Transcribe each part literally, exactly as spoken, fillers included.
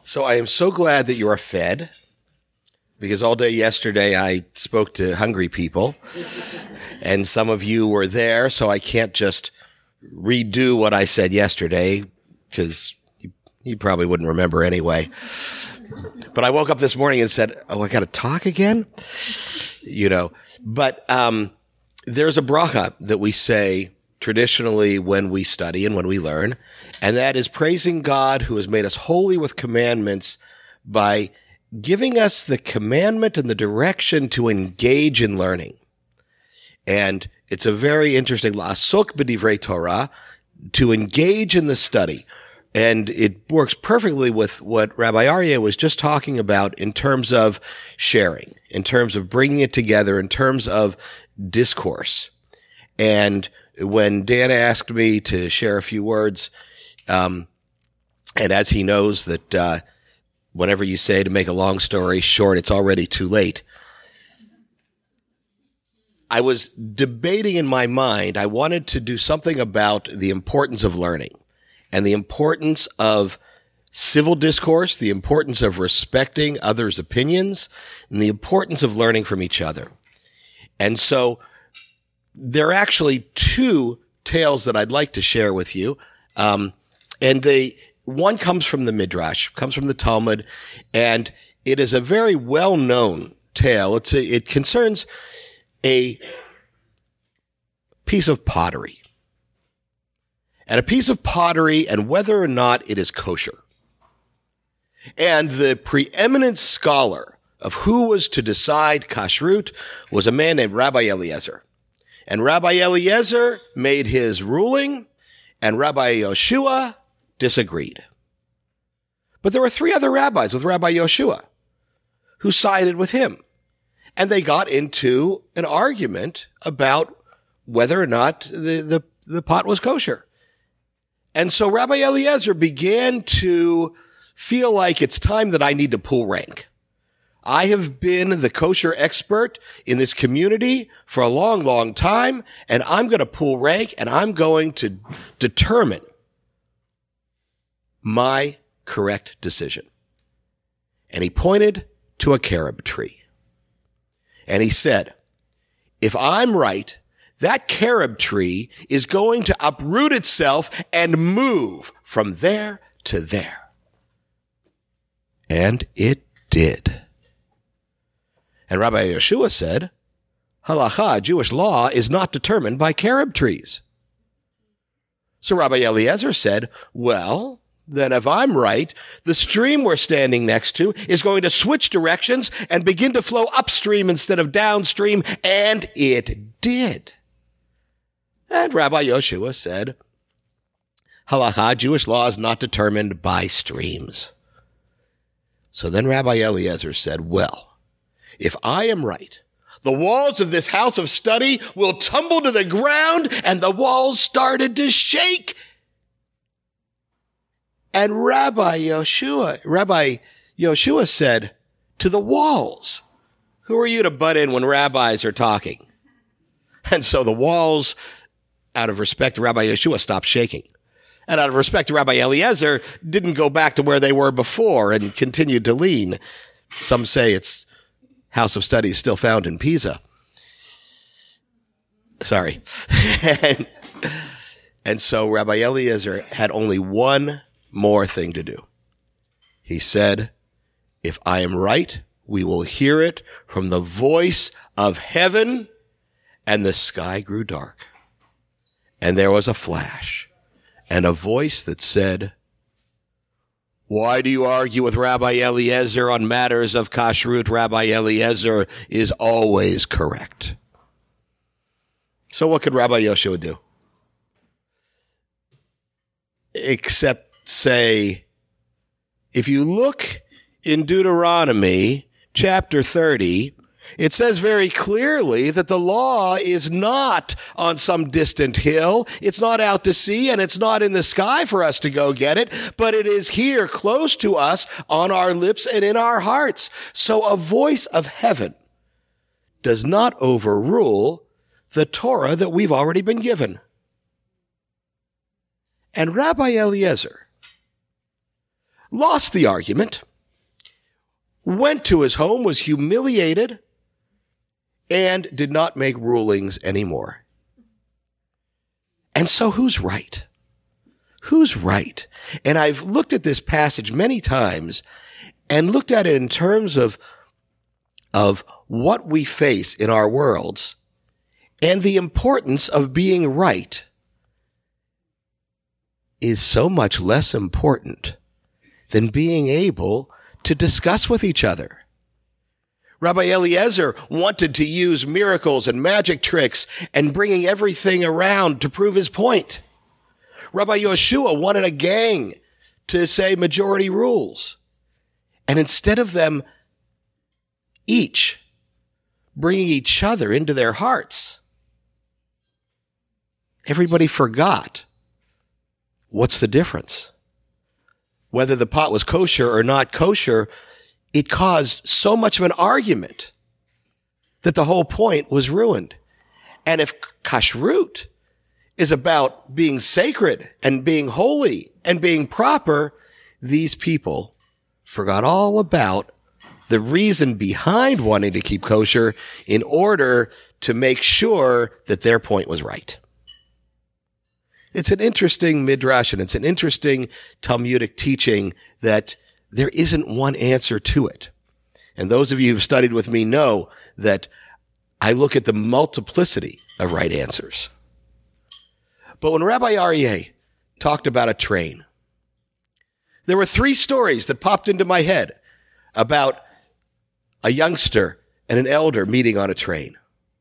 So I am so glad that you are fed, because all day yesterday I spoke to hungry people, and some of you were there, so I can't just redo what I said yesterday, because you, you probably wouldn't remember anyway. But I woke up this morning and said, oh, I got to talk again? You know, but um, there's a bracha that we say traditionally when we study and when we learn, and that is praising God who has made us holy with commandments by giving us the commandment and the direction to engage in learning. And it's a very interesting, la'asok b'divrei Torah, to engage in the study. And it works perfectly with what Rabbi Aryeh was just talking about in terms of sharing, in terms of bringing it together, in terms of discourse. And when Dan asked me to share a few words, um, and as he knows that uh, whenever you say to make a long story short, it's already too late, I was debating in my mind, I wanted to do something about the importance of learning and the importance of civil discourse, the importance of respecting others' opinions, and the importance of learning from each other. And so there are actually two tales that I'd like to share with you. Um, and they, one comes from the Midrash, comes from the Talmud, and it is a very well-known tale. It's a, it concerns a piece of pottery. And a piece of pottery and whether or not it is kosher. And the preeminent scholar of who was to decide kashrut was a man named Rabbi Eliezer. And Rabbi Eliezer made his ruling, and Rabbi Yoshua disagreed. But there were three other rabbis with Rabbi Yoshua who sided with him. And they got into an argument about whether or not the, the, the pot was kosher. And so Rabbi Eliezer began to feel like it's time that I need to pull rank. I have been the kosher expert in this community for a long, long time, and I'm going to pull rank, and I'm going to determine my correct decision. And he pointed to a carob tree. And he said, if I'm right, that carob tree is going to uproot itself and move from there to there. And it did. And Rabbi Yeshua said, Halacha, Jewish law, is not determined by carob trees. So Rabbi Eliezer said, well, then if I'm right, the stream we're standing next to is going to switch directions and begin to flow upstream instead of downstream. And it did. And Rabbi Yoshua said, Halacha, Jewish law is not determined by streams. So then Rabbi Eliezer said, well, if I am right, the walls of this house of study will tumble to the ground, and the walls started to shake. And Rabbi Yoshua, Rabbi Yoshua said to the walls, who are you to butt in when rabbis are talking? And so the walls, out of respect to Rabbi Yeshua, stopped shaking. And out of respect to Rabbi Eliezer, didn't go back to where they were before and continued to lean. Some say its house of study is still found in Pisa. Sorry. and, and so Rabbi Eliezer had only one more thing to do. He said, if I am right, we will hear it from the voice of heaven. And the sky grew dark. And there was a flash and a voice that said, why do you argue with Rabbi Eliezer on matters of kashrut? Rabbi Eliezer is always correct. So what could Rabbi Yoshua do? Except say, if you look in Deuteronomy chapter thirty, it says very clearly that the law is not on some distant hill. It's not out to sea, and it's not in the sky for us to go get it, but it is here close to us on our lips and in our hearts. So a voice of heaven does not overrule the Torah that we've already been given. And Rabbi Eliezer, lost the argument, went to his home, was humiliated, and did not make rulings anymore. And so who's right? Who's right? And I've looked at this passage many times and looked at it in terms of, of what we face in our worlds and the importance of being right is so much less important than being able to discuss with each other. Rabbi Eliezer wanted to use miracles and magic tricks and bringing everything around to prove his point. Rabbi Yeshua wanted a gang to say majority rules. And instead of them each bringing each other into their hearts, everybody forgot what's the difference. Whether the pot was kosher or not kosher, it caused so much of an argument that the whole point was ruined. And if kashrut is about being sacred and being holy and being proper, these people forgot all about the reason behind wanting to keep kosher in order to make sure that their point was right. It's an interesting midrash and it's an interesting Talmudic teaching that there isn't one answer to it. And those of you who've studied with me know that I look at the multiplicity of right answers. But when Rabbi Aryeh talked about a train, there were three stories that popped into my head about a youngster and an elder meeting on a train.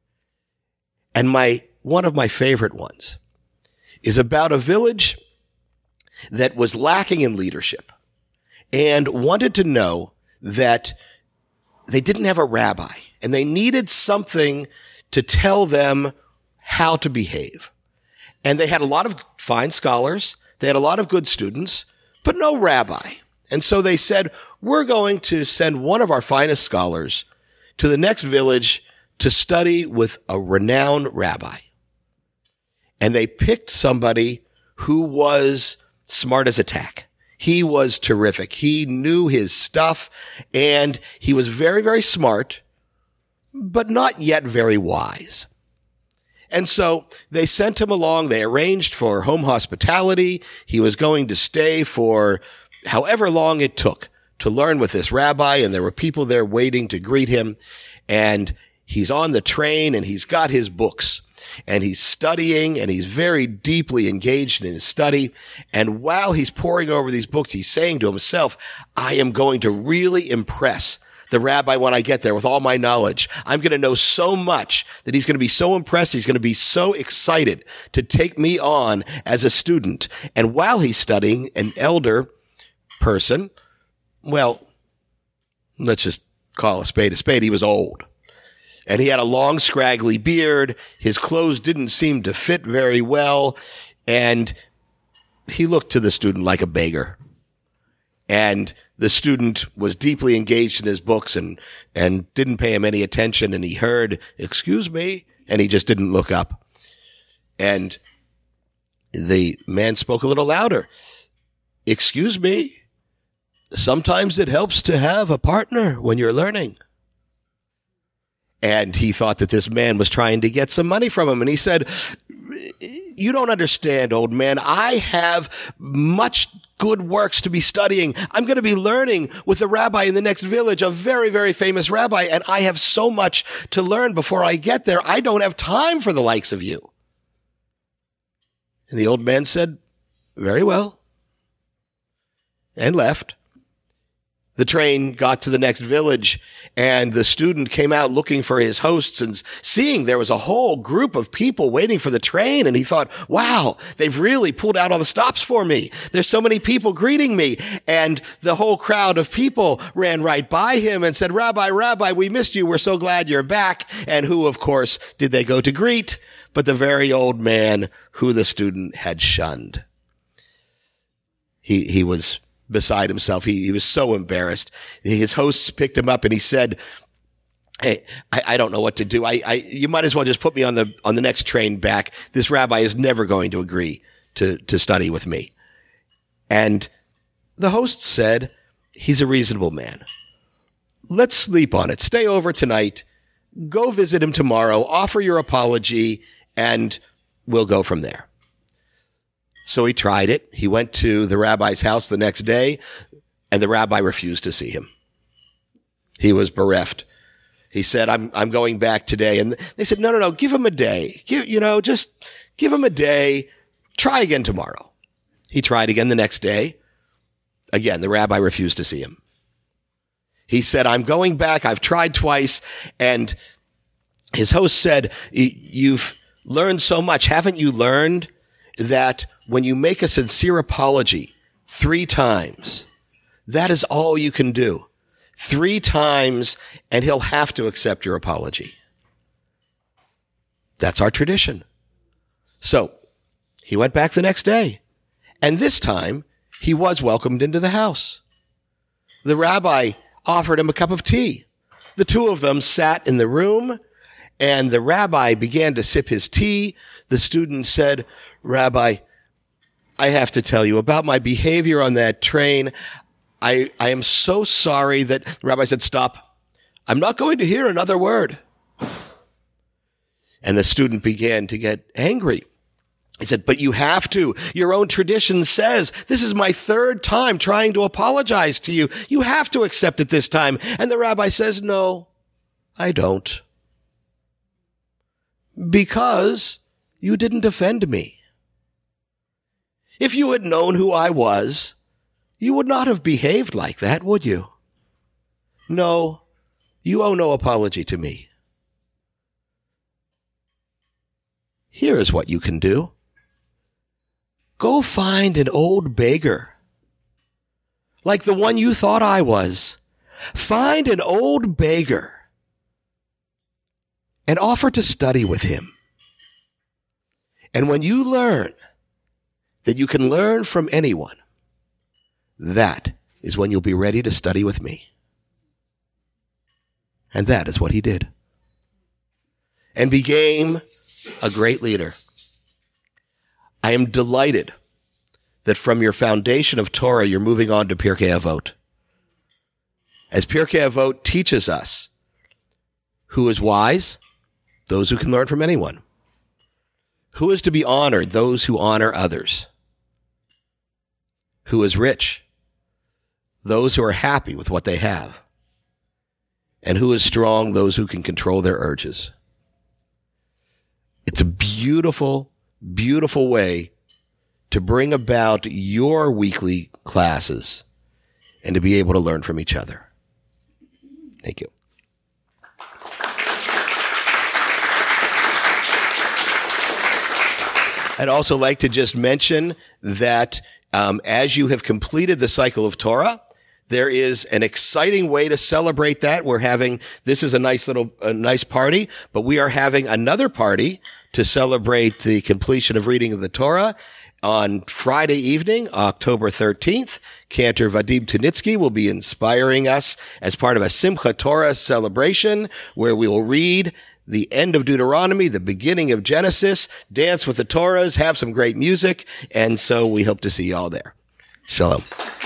And my one of my favorite ones is about a village that was lacking in leadership and wanted to know that they didn't have a rabbi and they needed something to tell them how to behave. And they had a lot of fine scholars. They had a lot of good students, but no rabbi. And so they said, we're going to send one of our finest scholars to the next village to study with a renowned rabbi. And they picked somebody who was smart as a tack. He was terrific. He knew his stuff and he was very, very smart, but not yet very wise. And so they sent him along. They arranged for home hospitality. He was going to stay for however long it took to learn with this rabbi. And there were people there waiting to greet him. And he's on the train and he's got his books. And he's studying and he's very deeply engaged in his study. And while he's poring over these books, he's saying to himself, I am going to really impress the rabbi when I get there with all my knowledge. I'm going to know so much that he's going to be so impressed. He's going to be so excited to take me on as a student. And while he's studying, an elder person, well, let's just call a spade a spade. He was old. And he had a long, scraggly beard. His clothes didn't seem to fit very well. And he looked to the student like a beggar. And the student was deeply engaged in his books and, and didn't pay him any attention. And he heard, excuse me. And he just didn't look up. And the man spoke a little louder. Excuse me. Sometimes it helps to have a partner when you're learning. And he thought that this man was trying to get some money from him. And he said, you don't understand, old man. I have much good works to be studying. I'm going to be learning with a rabbi in the next village, a very, very famous rabbi. And I have so much to learn before I get there. I don't have time for the likes of you. And the old man said, very well, and left. The train got to the next village and the student came out looking for his hosts and seeing there was a whole group of people waiting for the train. And he thought, wow, they've really pulled out all the stops for me. There's so many people greeting me. And the whole crowd of people ran right by him and said, Rabbi, Rabbi, we missed you. We're so glad you're back. And who, of course, did they go to greet? But the very old man who the student had shunned. He, he was beside himself. He, he was so embarrassed. His hosts picked him up and he said, hey, I, I don't know what to do. I, I, you might as well just put me on the, on the next train back. This rabbi is never going to agree to, to study with me. And the host said, he's a reasonable man. Let's sleep on it. Stay over tonight. Go visit him tomorrow. Offer your apology, and we'll go from there. So he tried it. He went to the rabbi's house the next day, and the rabbi refused to see him. He was bereft. He said, I'm, I'm going back today. And they said, no, no, no, give him a day. Give, you know, just give him a day. Try again tomorrow. He tried again the next day. Again, the rabbi refused to see him. He said, I'm going back. I've tried twice. And his host said, you've learned so much. Haven't you learned that when you make a sincere apology three times, that is all you can do? Three times, and he'll have to accept your apology. That's our tradition. So he went back the next day, and this time he was welcomed into the house. The rabbi offered him a cup of tea. The two of them sat in the room, and the rabbi began to sip his tea. The student said, Rabbi, I have to tell you about my behavior on that train. I, I am so sorry that the rabbi said, stop. I'm not going to hear another word. And the student began to get angry. He said, but you have to. Your own tradition says, this is my third time trying to apologize to you. You have to accept it this time. And the rabbi says, no, I don't. Because you didn't offend me. If you had known who I was, you would not have behaved like that, would you? No, you owe no apology to me. Here is what you can do. Go find an old beggar, like the one you thought I was. Find an old beggar and offer to study with him. And when you learn that you can learn from anyone, that is when you'll be ready to study with me. And that is what he did. And became a great leader. I am delighted that from your foundation of Torah, you're moving on to Pirkei Avot. As Pirkei Avot teaches us, who is wise? Those who can learn from anyone. Who is to be honored? Those who honor others. Who is rich? Those who are happy with what they have. And who is strong? Those who can control their urges. It's a beautiful, beautiful way to bring about your weekly classes and to be able to learn from each other. Thank you. I'd also like to just mention that um, as you have completed the cycle of Torah, there is an exciting way to celebrate that. We're having, this is a nice little, a nice party, but we are having another party to celebrate the completion of reading of the Torah on Friday evening, October thirteenth. Cantor Vadim Tunitsky will be inspiring us as part of a Simcha Torah celebration where we will read the end of Deuteronomy, the beginning of Genesis, dance with the Torahs, have some great music, and so we hope to see you all there. Shalom.